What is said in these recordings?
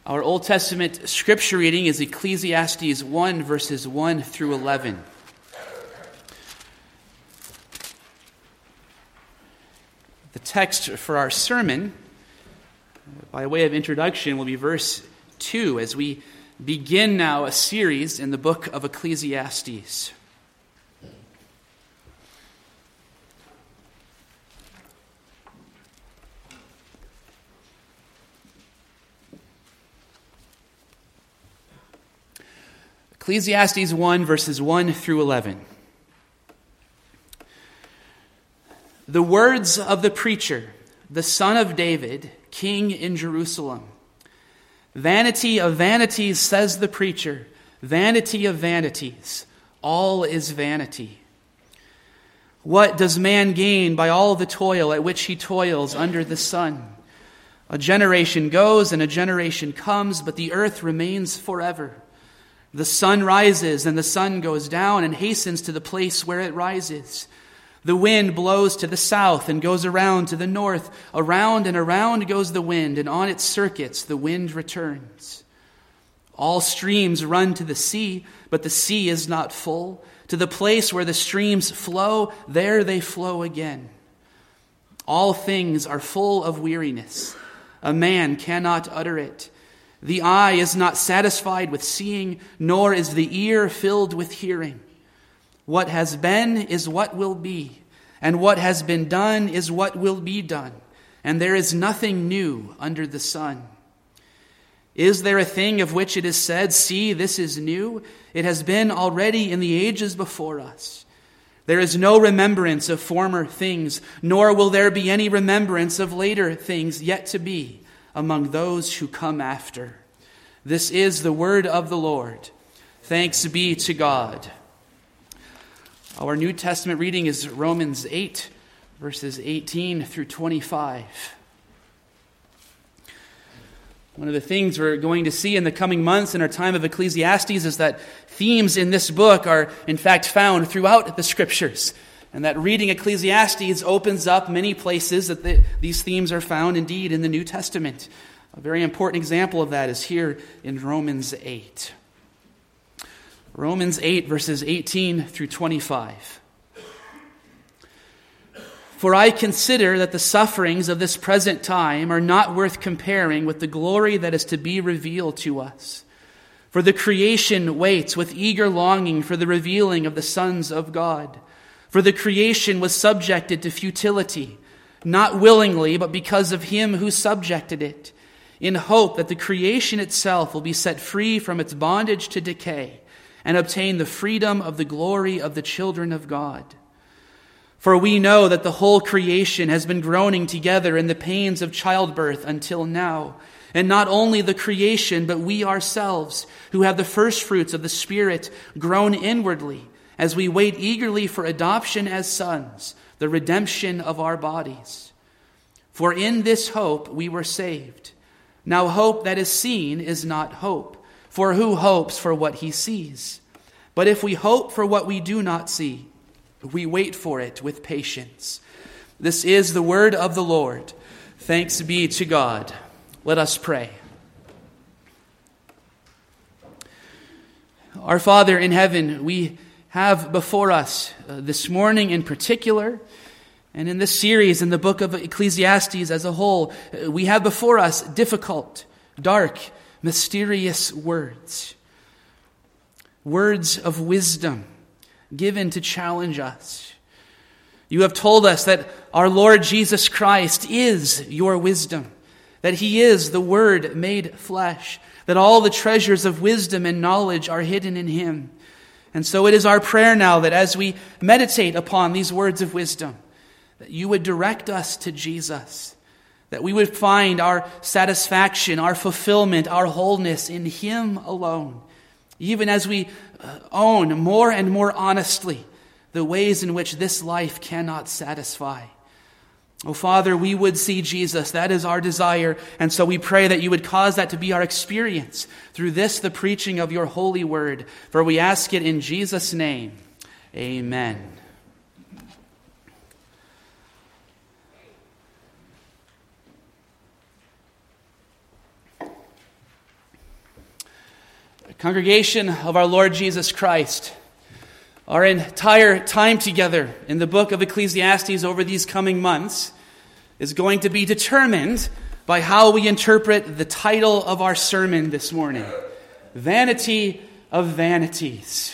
Our Old Testament scripture reading is Ecclesiastes 1, verses 1 through 11. The text for our sermon, by way of introduction, will be verse 2 as we begin now a series in the book of Ecclesiastes. Ecclesiastes 1, verses 1 through 11. The words of the preacher, the son of David, king in Jerusalem. Vanity of vanities, says the preacher, vanity of vanities, all is vanity. What does man gain by all the toil at which he toils under the sun? A generation goes and a generation comes, but the earth remains forever. The sun rises and the sun goes down and hastens to the place where it rises. The wind blows to the south and goes around to the north. Around and around goes the wind, and on its circuits the wind returns. All streams run to the sea, but the sea is not full. To the place where the streams flow, there they flow again. All things are full of weariness. A man cannot utter it. The eye is not satisfied with seeing, nor is the ear filled with hearing. What has been is what will be, and what has been done is what will be done, and there is nothing new under the sun. Is there a thing of which it is said, "See, this is new"? It has been already in the ages before us. There is no remembrance of former things, nor will there be any remembrance of later things yet to be among those who come after. This is the word of the Lord. Thanks be to God. Our New Testament reading is Romans 8, verses 18 through 25. One of the things we're going to see in the coming months in our time of Ecclesiastes is that themes in this book are in fact found throughout the Scriptures. And that reading Ecclesiastes opens up many places that these themes are found indeed in the New Testament. A very important example of that is here in Romans 8. Romans 8, verses 18 through 25. For I consider that the sufferings of this present time are not worth comparing with the glory that is to be revealed to us. For the creation waits with eager longing for the revealing of the sons of God. For the creation was subjected to futility, not willingly, but because of him who subjected it, in hope that the creation itself will be set free from its bondage to decay and obtain the freedom of the glory of the children of God. For we know that the whole creation has been groaning together in the pains of childbirth until now. And not only the creation, but we ourselves, who have the first fruits of the Spirit, groan inwardly, as we wait eagerly for adoption as sons, the redemption of our bodies. For in this hope we were saved. Now hope that is seen is not hope, for who hopes for what he sees? But if we hope for what we do not see, we wait for it with patience. This is the word of the Lord. Thanks be to God. Let us pray. Our Father in heaven, we have before us this morning in particular, and in this series in the book of Ecclesiastes as a whole, we have before us difficult, dark, mysterious words. Words of wisdom given to challenge us. You have told us that our Lord Jesus Christ is your wisdom, that he is the Word made flesh, that all the treasures of wisdom and knowledge are hidden in him. And so it is our prayer now that as we meditate upon these words of wisdom, that you would direct us to Jesus, that we would find our satisfaction, our fulfillment, our wholeness in him alone, even as we own more and more honestly the ways in which this life cannot satisfy. Oh, Father, we would see Jesus. That is our desire. And so we pray that you would cause that to be our experience through this, the preaching of your holy word. For we ask it in Jesus' name. Amen. Congregation of our Lord Jesus Christ, our entire time together in the book of Ecclesiastes over these coming months is going to be determined by how we interpret the title of our sermon this morning, Vanity of Vanities.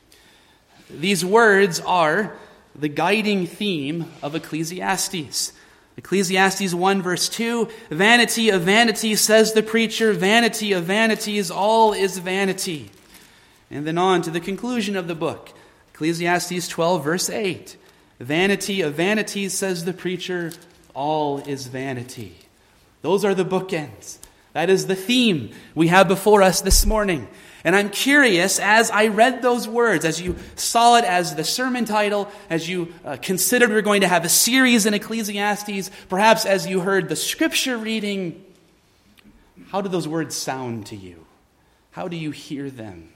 These words are the guiding theme of Ecclesiastes. Ecclesiastes 1 verse 2, vanity of vanities, says the preacher, vanity of vanities, all is vanity. And then on to the conclusion of the book, Ecclesiastes 12 verse 8, vanity of vanities, says the preacher, all is vanity. Those are the bookends. That is the theme we have before us this morning. And I'm curious, as I read those words, as you saw it as the sermon title, as you considered we're going to have a series in Ecclesiastes, perhaps as you heard the scripture reading, how do those words sound to you? How do you hear them?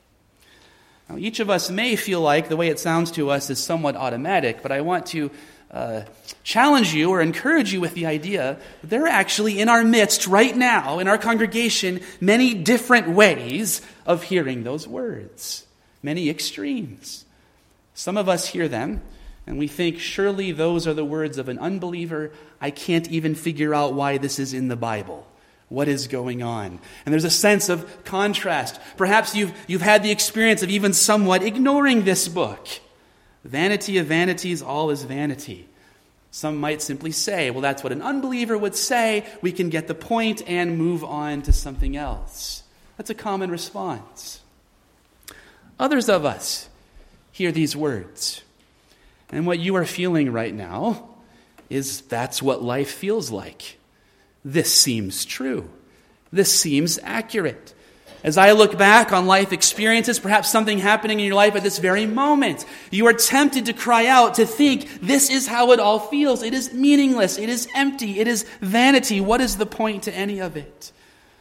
Now, each of us may feel like the way it sounds to us is somewhat automatic, but I want to challenge you or encourage you with the idea that there are actually in our midst right now, in our congregation, many different ways of hearing those words, many extremes. Some of us hear them and we think, surely those are the words of an unbeliever. I can't even figure out why this is in the Bible. What is going on? And there's a sense of contrast. Perhaps you've had the experience of even somewhat ignoring this book. Vanity of vanities, all is vanity. Some might simply say, well, that's what an unbeliever would say. We can get the point and move on to something else. That's a common response. Others of us hear these words, and what you are feeling right now is that's what life feels like. This seems true. This seems accurate. As I look back on life experiences, perhaps something happening in your life at this very moment, you are tempted to cry out, to think, this is how it all feels. It is meaningless. It is empty. It is vanity. What is the point to any of it?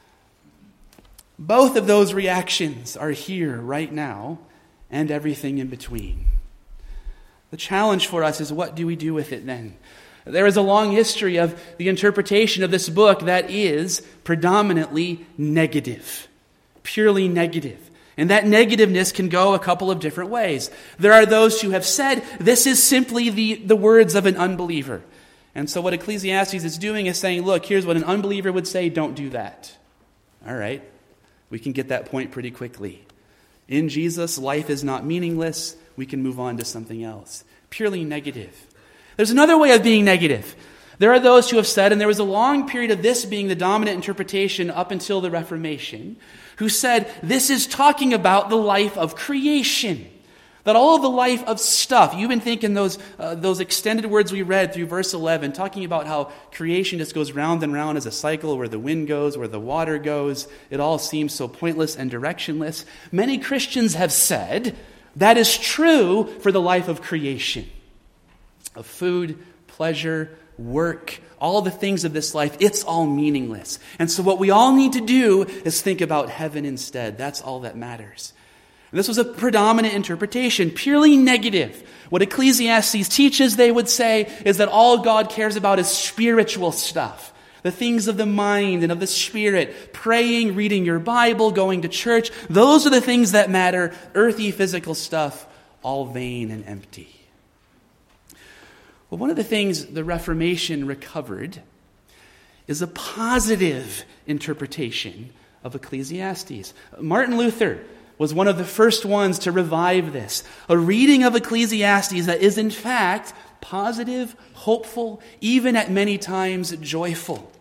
Both of those reactions are here right now and everything in between. The challenge for us is, what do we do with it then? There is a long history of the interpretation of this book that is predominantly negative. Purely negative. And that negativeness can go a couple of different ways. There are those who have said this is simply the words of an unbeliever. And so what Ecclesiastes is doing is saying, look, here's what an unbeliever would say, don't do that. All right, we can get that point pretty quickly. In Jesus, life is not meaningless. We can move on to something else. Purely negative. There's another way of being negative. There are those who have said, and there was a long period of this being the dominant interpretation up until the Reformation, who said this is talking about the life of creation. That all of the life of stuff, you've been thinking those extended words we read through verse 11, talking about how creation just goes round and round as a cycle, where the wind goes, where the water goes. It all seems so pointless and directionless. Many Christians have said that is true for the life of creation. Of food, pleasure, work, all the things of this life, it's all meaningless. And so what we all need to do is think about heaven instead. That's all that matters. And this was a predominant interpretation, purely negative. What Ecclesiastes teaches, they would say, is that all God cares about is spiritual stuff. The things of the mind and of the spirit, praying, reading your Bible, going to church. Those are the things that matter. Earthy, physical stuff, all vain and empty. Well, one of the things the Reformation recovered is a positive interpretation of Ecclesiastes. Martin Luther was one of the first ones to revive this. A reading of Ecclesiastes that is in fact positive, hopeful, even at many times joyful.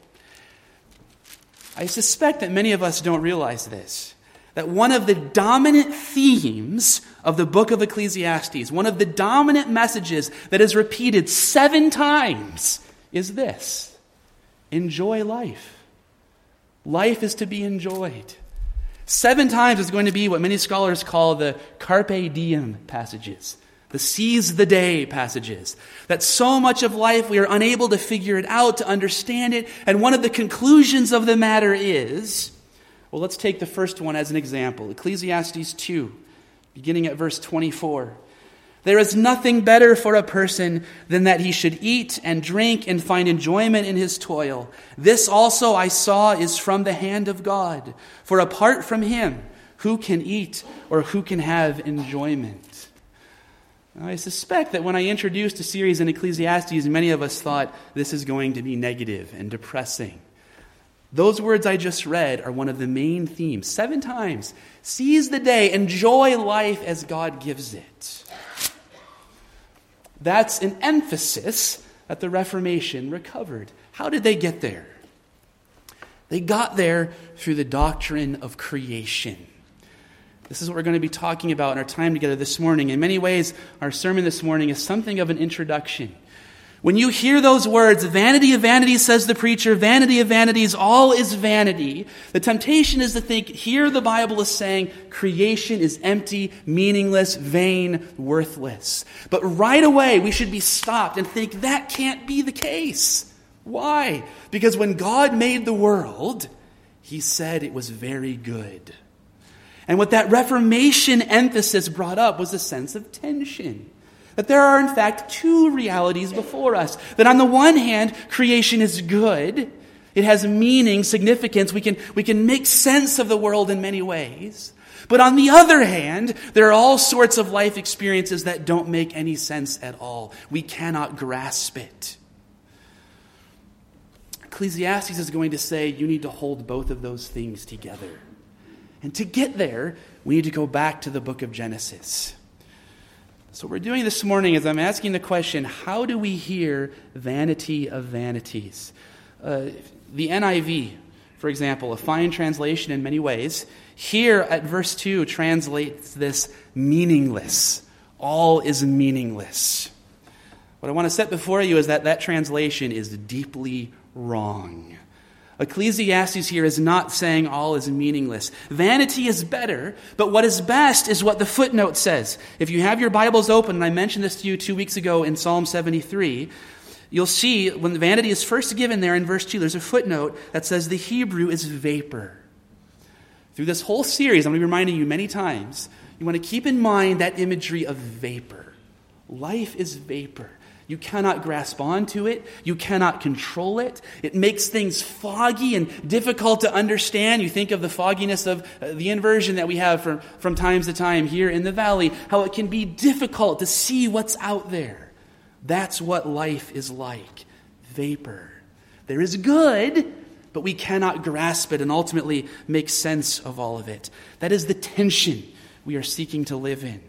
I suspect that many of us don't realize this. That one of the dominant themes of the book of Ecclesiastes, one of the dominant messages that is repeated 7 times is this: enjoy life. Life is to be enjoyed. 7 times is going to be what many scholars call the carpe diem passages, the seize the day passages. That so much of life we are unable to figure it out, to understand it, and one of the conclusions of the matter is, well, let's take the first one as an example. Ecclesiastes 2, beginning at verse 24. There is nothing better for a person than that he should eat and drink and find enjoyment in his toil. This also I saw is from the hand of God. For apart from him, Who can eat or who can have enjoyment? Now, I suspect that when I introduced a series in Ecclesiastes, many of us thought this is going to be negative and depressing. Those words I just read are one of the main themes. 7 times. Seize the day. Enjoy life as God gives it. That's an emphasis that the Reformation recovered. How did they get there? They got there through the doctrine of creation. This is what we're going to be talking about in our time together this morning. In many ways, our sermon this morning is something of an introduction. When you hear those words, vanity of vanities, says the preacher, vanity of vanities, all is vanity, the temptation is to think, here the Bible is saying creation is empty, meaningless, vain, worthless. But right away, we should be stopped and think that can't be the case. Why? Because when God made the world, he said it was very good. And what that Reformation emphasis brought up was a sense of tension. That there are, in fact, 2 realities before us. That on the one hand, creation is good. It has meaning, significance. We can make sense of the world in many ways. But on the other hand, there are all sorts of life experiences that don't make any sense at all. We cannot grasp it. Ecclesiastes is going to say you need to hold both of those things together. And to get there, we need to go back to the book of Genesis. So what we're doing this morning is I'm asking the question, how do we hear vanity of vanities? The NIV, for example, a fine translation in many ways, here at verse 2 translates this meaningless. All is meaningless. What I want to set before you is that translation is deeply wrong. Ecclesiastes here is not saying all is meaningless. Vanity is better, but what is best is what the footnote says. If you have your Bibles open, and I mentioned this to you 2 weeks ago in Psalm 73, you'll see when the vanity is first given there in verse 2, there's a footnote that says the Hebrew is vapor. Through this whole series, I'm going to be reminding you many times, you want to keep in mind that imagery of vapor. Life is vapor. You cannot grasp onto it. You cannot control it. It makes things foggy and difficult to understand. You think of the fogginess of the inversion that we have from time to time here in the valley, how it can be difficult to see what's out there. That's what life is like. Vapor. There is good, but we cannot grasp it and ultimately make sense of all of it. That is the tension we are seeking to live in.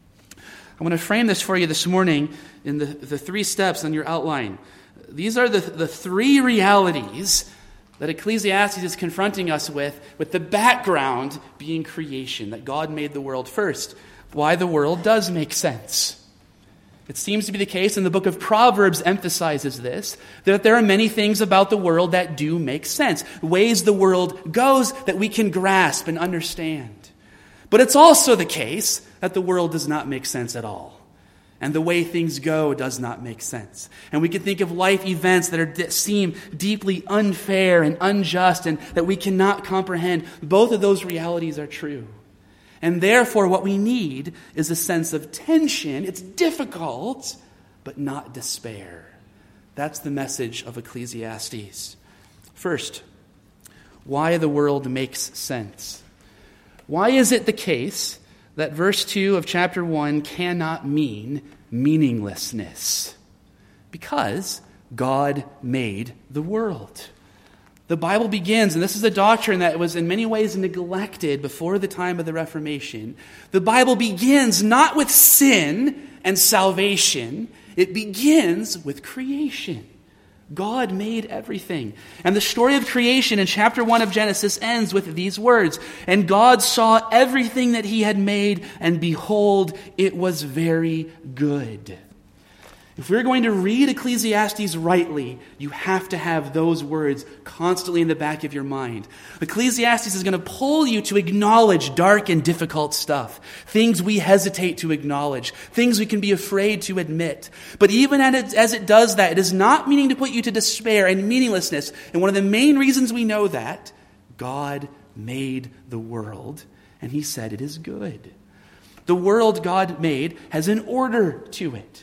I want to frame this for you this morning in the 3 steps on your outline. These are the 3 realities that Ecclesiastes is confronting us with the background being creation, that God made the world first. Why the world does make sense. It seems to be the case, and the book of Proverbs emphasizes this, that there are many things about the world that do make sense, ways the world goes that we can grasp and understand. But it's also the case that the world does not make sense at all. And the way things go does not make sense. And we can think of life events that seem deeply unfair and unjust and that we cannot comprehend. Both of those realities are true. And therefore, what we need is a sense of tension. It's difficult, but not despair. That's the message of Ecclesiastes. First, why the world makes sense. Why is it the case that verse 2 of chapter 1 cannot mean meaninglessness? Because God made the world. The Bible begins, and this is a doctrine that was in many ways neglected before the time of the Reformation. The Bible begins not with sin and salvation. It begins with creation. God made everything. And the story of creation in chapter 1 of Genesis ends with these words. And God saw everything that he had made, and behold, it was very good. If we're going to read Ecclesiastes rightly, you have to have those words constantly in the back of your mind. Ecclesiastes is going to pull you to acknowledge dark and difficult stuff, things we hesitate to acknowledge, things we can be afraid to admit. But even as it does that, it is not meaning to put you to despair and meaninglessness. And one of the main reasons we know that, God made the world, and he said it is good. The world God made has an order to it.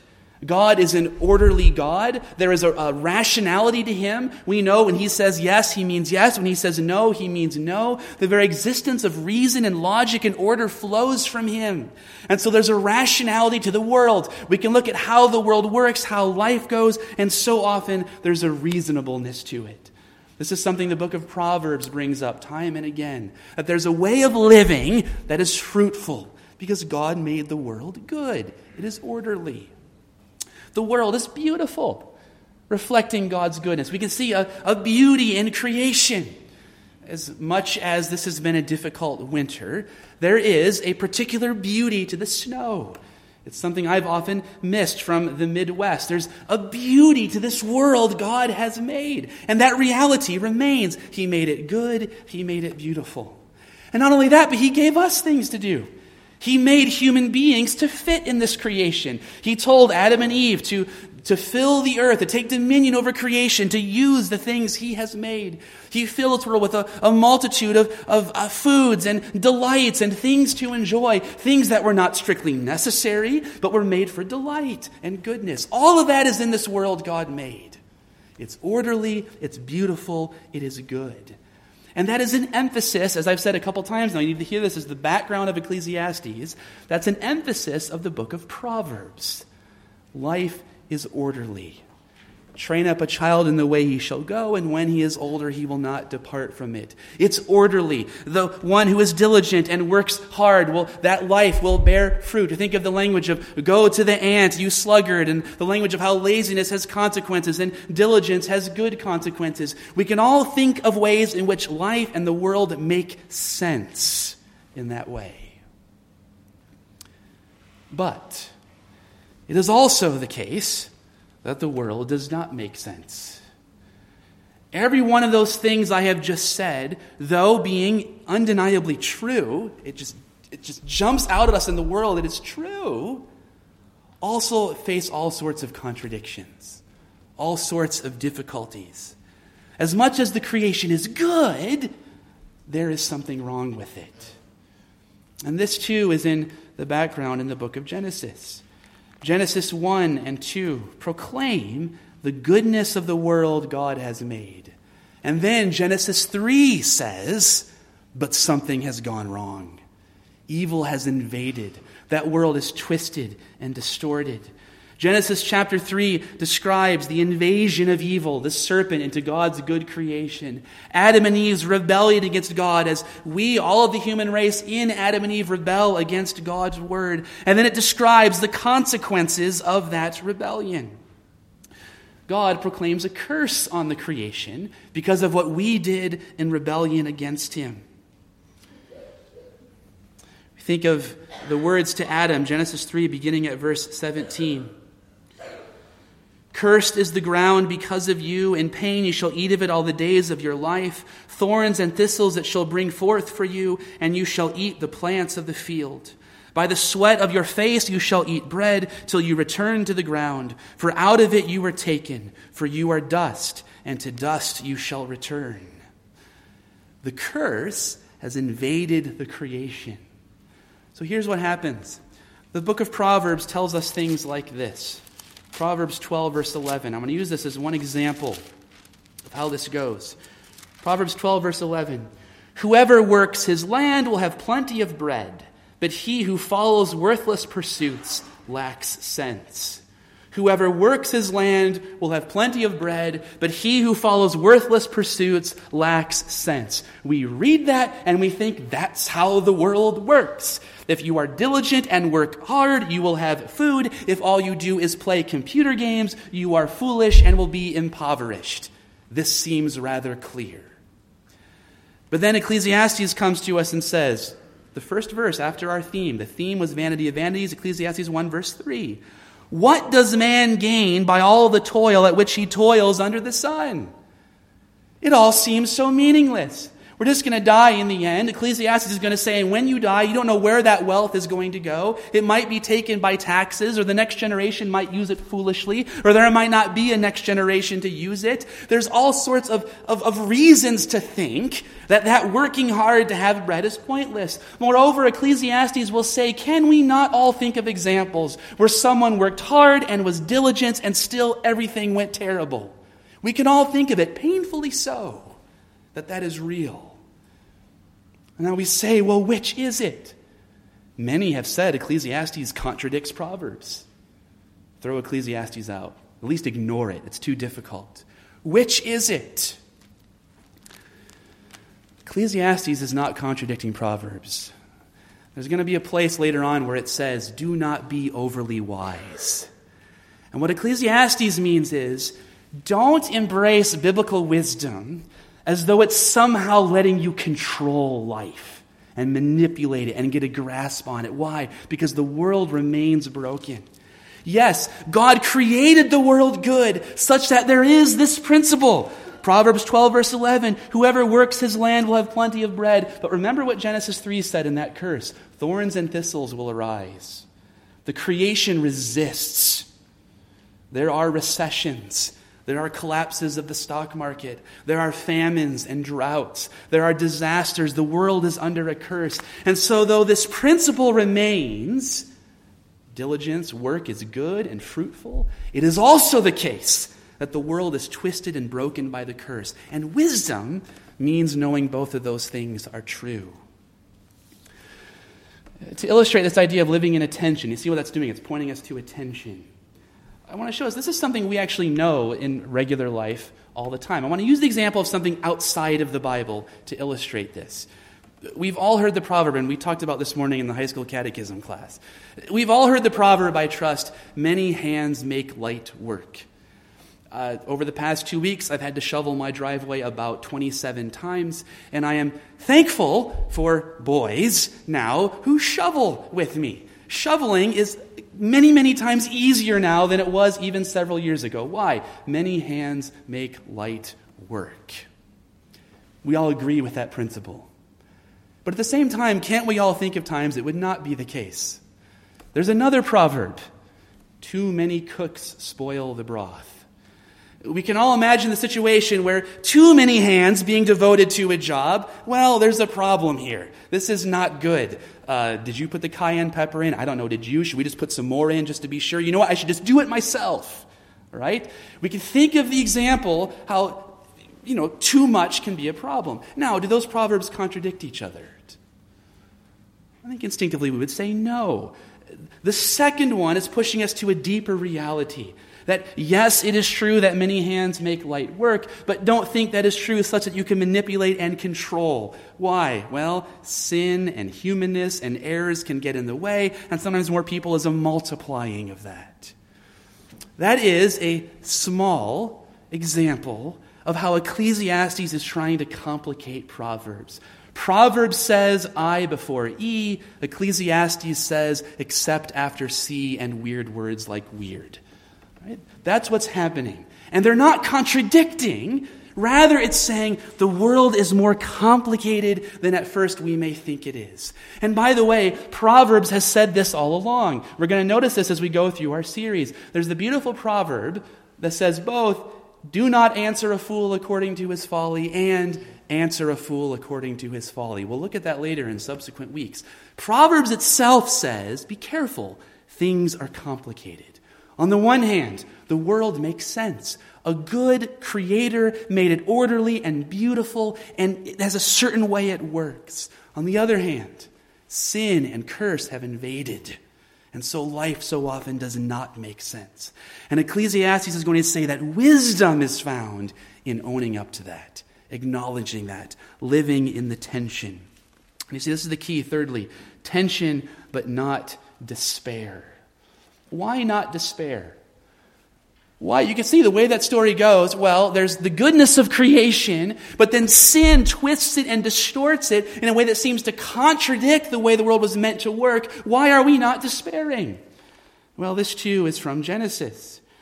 God is an orderly God. There is a rationality to him. We know when he says yes, he means yes. When he says no, he means no. The very existence of reason and logic and order flows from him. And so there's a rationality to the world. We can look at how the world works, how life goes, and so often there's a reasonableness to it. This is something the book of Proverbs brings up time and again, that there's a way of living that is fruitful because God made the world good. It is orderly. The world is beautiful, reflecting God's goodness. We can see a beauty in creation. As much as this has been a difficult winter, there is a particular beauty to the snow. It's something I've often missed from the Midwest. There's a beauty to this world God has made, and that reality remains. He made it good. He made it beautiful. And not only that, but he gave us things to do. He made human beings to fit in this creation. He told Adam and Eve to fill the earth, to take dominion over creation, to use the things he has made. He filled this world with a multitude of foods and delights and things to enjoy, things that were not strictly necessary, but were made for delight and goodness. All of that is in this world God made. It's orderly, it's beautiful, it is good. And that is an emphasis, as I've said a couple times now, you need to hear this as the background of Ecclesiastes. That's an emphasis of the book of Proverbs. Life is orderly. Train up a child in the way he shall go, and when he is older, he will not depart from it. It's orderly. The one who is diligent and works hard, that life will bear fruit. You think of the language of go to the ant, you sluggard, and the language of how laziness has consequences and diligence has good consequences. We can all think of ways in which life and the world make sense in that way. But it is also the case that the world does not make sense. Every one of those things I have just said, though being undeniably true, it just jumps out at us in the world, it is true, also face all sorts of contradictions, all sorts of difficulties. As much as the creation is good, there is something wrong with it. And this too is in the background in the book of Genesis. Genesis 1 and 2 proclaim the goodness of the world God has made. And then Genesis 3 says, but something has gone wrong. Evil has invaded. That world is twisted and distorted. Genesis chapter 3 describes the invasion of evil, the serpent, into God's good creation. Adam and Eve's rebellion against God as we, all of the human race in Adam and Eve, rebel against God's word. And then it describes the consequences of that rebellion. God proclaims a curse on the creation because of what we did in rebellion against him. Think of the words to Adam, Genesis 3, beginning at verse 17. Cursed is the ground because of you. In pain you shall eat of it all the days of your life. Thorns and thistles it shall bring forth for you, and you shall eat the plants of the field. By the sweat of your face you shall eat bread till you return to the ground. For out of it you were taken, for you are dust, and to dust you shall return. The curse has invaded the creation. So here's what happens. The book of Proverbs tells us things like this. Proverbs 12, verse 11. I'm going to use this as one example of how this goes. Proverbs 12, verse 11. Whoever works his land will have plenty of bread, but he who follows worthless pursuits lacks sense. Whoever works his land will have plenty of bread, but he who follows worthless pursuits lacks sense. We read that and we think that's how the world works. If you are diligent and work hard, you will have food. If all you do is play computer games, you are foolish and will be impoverished. This seems rather clear. But then Ecclesiastes comes to us and says, the first verse after our theme, the theme was vanity of vanities, Ecclesiastes 1 verse 3. What does man gain by all the toil at which he toils under the sun? It all seems so meaningless. We're just going to die in the end. Ecclesiastes is going to say, and when you die, you don't know where that wealth is going to go. It might be taken by taxes, or the next generation might use it foolishly, or there might not be a next generation to use it. There's all sorts of reasons to think that working hard to have bread is pointless. Moreover, Ecclesiastes will say, can we not all think of examples where someone worked hard and was diligent and still everything went terrible? We can all think of it, painfully so, that is real. And now we say, well, which is it? Many have said Ecclesiastes contradicts Proverbs. Throw Ecclesiastes out. At least ignore it. It's too difficult. Which is it? Ecclesiastes is not contradicting Proverbs. There's going to be a place later on where it says, do not be overly wise. And what Ecclesiastes means is, don't embrace biblical wisdom as though it's somehow letting you control life and manipulate it and get a grasp on it. Why? Because the world remains broken. Yes, God created the world good such that there is this principle. Proverbs 12 verse 11, whoever works his land will have plenty of bread. But remember what Genesis 3 said in that curse. Thorns and thistles will arise. The creation resists. There are recessions. There are collapses of the stock market. There are famines and droughts. There are disasters. The world is under a curse. And so though this principle remains, diligence, work is good and fruitful, it is also the case that the world is twisted and broken by the curse. And wisdom means knowing both of those things are true. To illustrate this idea of living in attention, you see what that's doing? It's pointing us to attention. I want to show us this is something we actually know in regular life all the time. I want to use the example of something outside of the Bible to illustrate this. We've all heard the proverb, and we talked about this morning in the high school catechism class. We've all heard the proverb, I trust, many hands make light work. Over the past 2 weeks, I've had to shovel my driveway about 27 times, and I am thankful for boys now who shovel with me. Shoveling is many, many times easier now than it was even several years ago. Why? Many hands make light work. We all agree with that principle. But at the same time, can't we all think of times it would not be the case? There's another proverb. Too many cooks spoil the broth. We can all imagine the situation where too many hands being devoted to a job, well, there's a problem here. This is not good. Did you put the cayenne pepper in? I don't know, did you? Should we just put some more in just to be sure? You know what, I should just do it myself. All right? We can think of the example how, too much can be a problem. Now, do those proverbs contradict each other? I think instinctively we would say no. The second one is pushing us to a deeper reality. That, yes, it is true that many hands make light work, but don't think that is true such that you can manipulate and control. Why? Well, sin and humanness and errors can get in the way, and sometimes more people is a multiplying of that. That is a small example of how Ecclesiastes is trying to complicate Proverbs. Proverbs says I before E. Ecclesiastes says except after C and weird words like weird. Right? That's what's happening. And they're not contradicting. Rather, it's saying the world is more complicated than at first we may think it is. And by the way, Proverbs has said this all along. We're going to notice this as we go through our series. There's the beautiful proverb that says both, do not answer a fool according to his folly, and answer a fool according to his folly. We'll look at that later in subsequent weeks. Proverbs itself says, be careful, things are complicated. On the one hand, the world makes sense. A good creator made it orderly and beautiful, and it has a certain way it works. On the other hand, sin and curse have invaded, and so life so often does not make sense. And Ecclesiastes is going to say that wisdom is found in owning up to that, acknowledging that, living in the tension. And you see, this is the key, thirdly, tension but not despair. Why not despair? Why? You can see the way that story goes. Well, there's the goodness of creation, but then sin twists it and distorts it in a way that seems to contradict the way the world was meant to work. Why are we not despairing? Well, this too is from Genesis.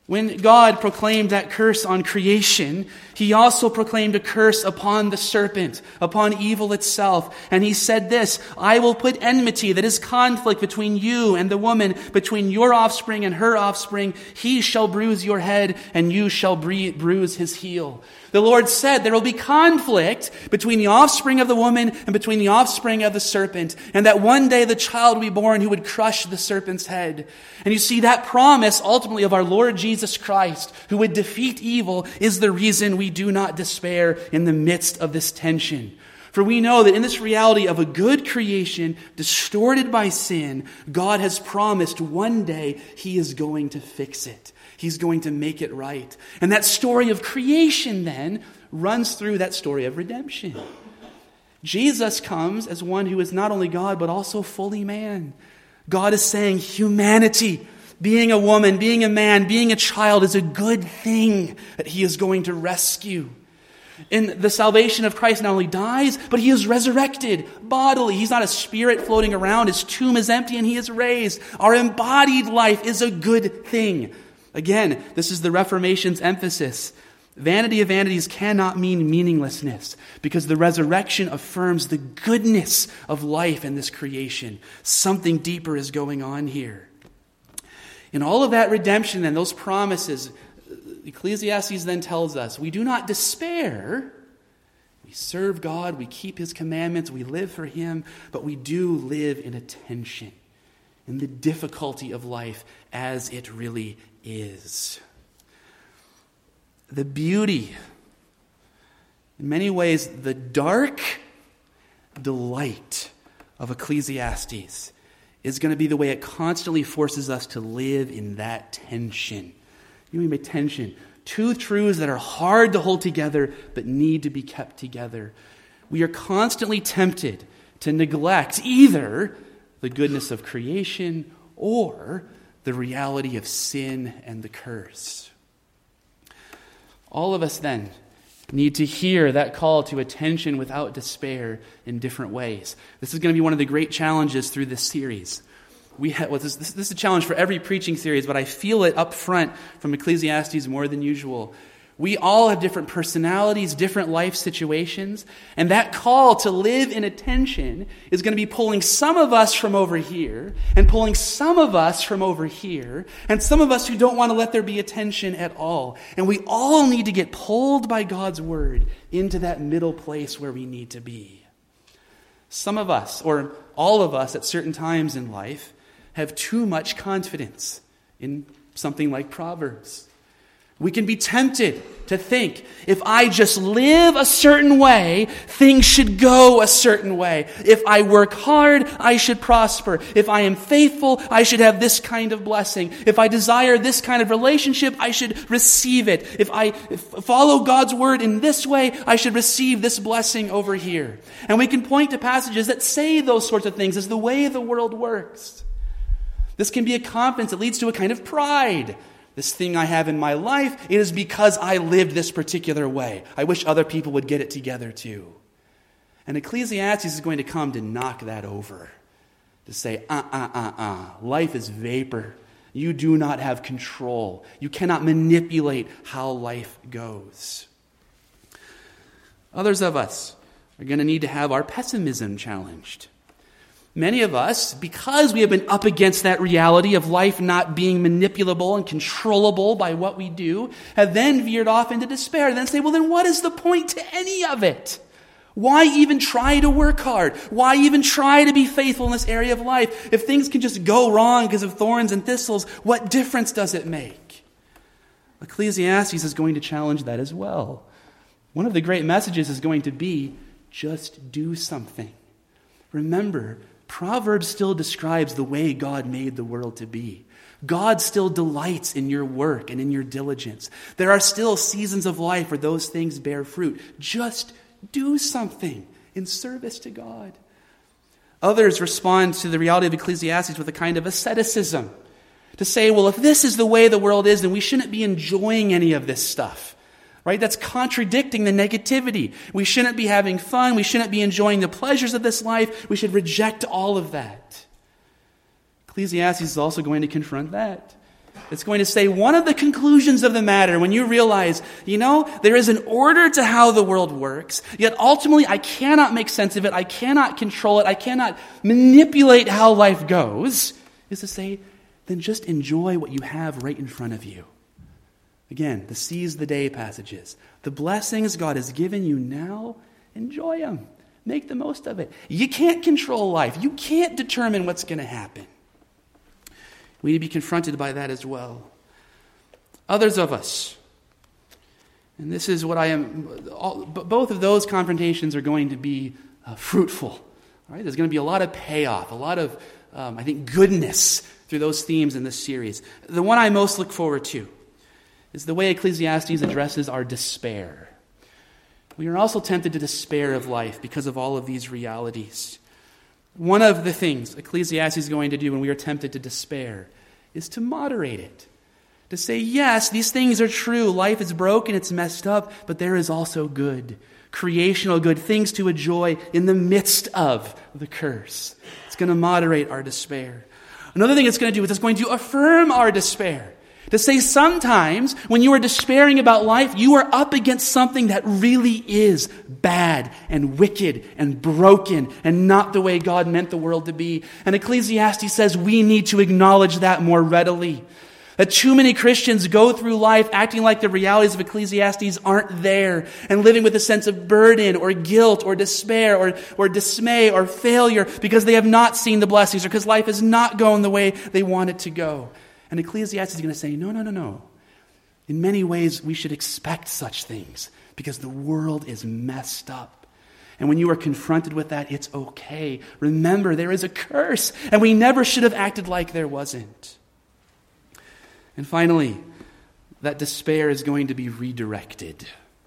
When God proclaimed that curse on creation, he also proclaimed a curse upon the serpent, upon evil itself. And he said this, I will put enmity, that is conflict between you and the woman, between your offspring and her offspring. He shall bruise your head, and you shall bruise his heel. The Lord said there will be conflict between the offspring of the woman and between the offspring of the serpent, and that one day the child will be born who would crush the serpent's head. And you see, that promise ultimately of our Lord Jesus Christ, who would defeat evil, is the reason we do not despair in the midst of this tension. For we know that in this reality of a good creation distorted by sin, God has promised one day he is going to fix it. He's going to make it right. And that story of creation then runs through that story of redemption. Jesus comes as one who is not only God, but also fully man. God is saying humanity, being a woman, being a man, being a child is a good thing that he is going to rescue. In the salvation of Christ not only dies, but he is resurrected bodily. He's not a spirit floating around. His tomb is empty and he is raised. Our embodied life is a good thing. Again, this is the Reformation's emphasis. Vanity of vanities cannot mean meaninglessness, because the resurrection affirms the goodness of life in this creation. Something deeper is going on here. In all of that redemption and those promises, Ecclesiastes then tells us, we do not despair. We serve God, we keep his commandments, we live for him, but we do live in a tension, in the difficulty of life as it really is. The beauty, in many ways, the dark delight of Ecclesiastes is going to be the way it constantly forces us to live in that tension. You know what I mean by tension? Two truths that are hard to hold together but need to be kept together. We are constantly tempted to neglect either the goodness of creation or the reality of sin and the curse. All of us then need to hear that call to attention without despair in different ways. This is going to be one of the great challenges through this series. This is a challenge for every preaching series, but I feel it up front from Ecclesiastes more than usual. We all have different personalities, different life situations, and that call to live in attention is going to be pulling some of us from over here and pulling some of us from over here, and some of us who don't want to let there be attention at all. And we all need to get pulled by God's word into that middle place where we need to be. Some of us, or all of us at certain times in life, have too much confidence in something like Proverbs. We can be tempted to think, if I just live a certain way, things should go a certain way. If I work hard, I should prosper. If I am faithful, I should have this kind of blessing. If I desire this kind of relationship, I should receive it. If I follow God's word in this way, I should receive this blessing over here. And we can point to passages that say those sorts of things as the way the world works. This can be a confidence that leads to a kind of pride. This thing I have in my life, it is because I lived this particular way. I wish other people would get it together too. And Ecclesiastes is going to come to knock that over. To say, life is vapor. You do not have control. You cannot manipulate how life goes. Others of us are going to need to have our pessimism challenged. Many of us, because we have been up against that reality of life not being manipulable and controllable by what we do, have then veered off into despair and then say, well, then what is the point to any of it? Why even try to work hard? Why even try to be faithful in this area of life? If things can just go wrong because of thorns and thistles, what difference does it make? Ecclesiastes is going to challenge that as well. One of the great messages is going to be, just do something. Remember, Proverbs still describes the way God made the world to be. God still delights in your work and in your diligence. There are still seasons of life where those things bear fruit. Just do something in service to God. Others respond to the reality of Ecclesiastes with a kind of asceticism. To say, well, if this is the way the world is, then we shouldn't be enjoying any of this stuff. Right? That's contradicting the negativity. We shouldn't be having fun. We shouldn't be enjoying the pleasures of this life. We should reject all of that. Ecclesiastes is also going to confront that. It's going to say one of the conclusions of the matter when you realize, there is an order to how the world works, yet ultimately I cannot make sense of it, I cannot control it, I cannot manipulate how life goes, is to say, then just enjoy what you have right in front of you. Again, the seize the day passages. The blessings God has given you now, enjoy them. Make the most of it. You can't control life. You can't determine what's going to happen. We need to be confronted by that as well. Others of us, and this is what both of those confrontations are going to be fruitful. All right? There's going to be a lot of payoff, a lot of, I think, goodness through those themes in this series. The one I most look forward to is the way Ecclesiastes addresses our despair. We are also tempted to despair of life because of all of these realities. One of the things Ecclesiastes is going to do when we are tempted to despair is to moderate it. To say, yes, these things are true. Life is broken, it's messed up, but there is also good. Creational good, things to enjoy in the midst of the curse. It's going to moderate our despair. Another thing it's going to do is it's going to affirm our despair. To say sometimes when you are despairing about life, you are up against something that really is bad and wicked and broken and not the way God meant the world to be. And Ecclesiastes says we need to acknowledge that more readily. That too many Christians go through life acting like the realities of Ecclesiastes aren't there and living with a sense of burden or guilt or despair or dismay or failure because they have not seen the blessings or because life is not going the way they want it to go. And Ecclesiastes is going to say, no. In many ways, we should expect such things because the world is messed up. And when you are confronted with that, it's okay. Remember, there is a curse, and we never should have acted like there wasn't. And finally, that despair is going to be redirected.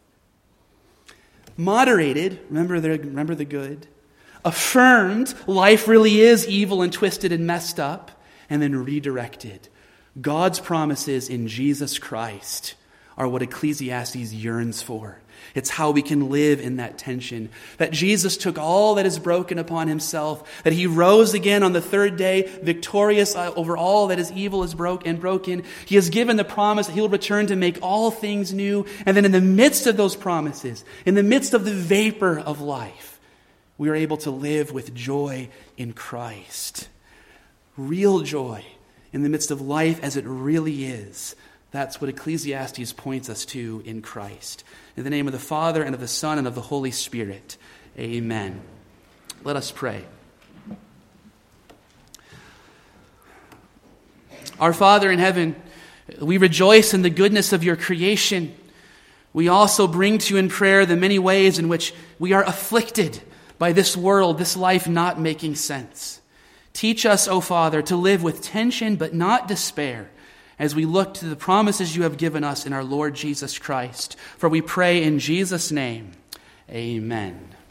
Moderated, remember the good. Affirmed, life really is evil and twisted and messed up. And then redirected. God's promises in Jesus Christ are what Ecclesiastes yearns for. It's how we can live in that tension. That Jesus took all that is broken upon himself. That he rose again on the third day, victorious over all that is evil is broken. He has given the promise that he will return to make all things new. And then in the midst of those promises, in the midst of the vapor of life, we are able to live with joy in Christ. Real joy in the midst of life as it really is. That's what Ecclesiastes points us to in Christ. In the name of the Father, and of the Son, and of the Holy Spirit. Amen. Let us pray. Our Father in heaven, we rejoice in the goodness of your creation. We also bring to you in prayer the many ways in which we are afflicted by this world, this life not making sense. Teach us, O Father, to live with tension but not despair as we look to the promises you have given us in our Lord Jesus Christ. For we pray in Jesus' name, amen.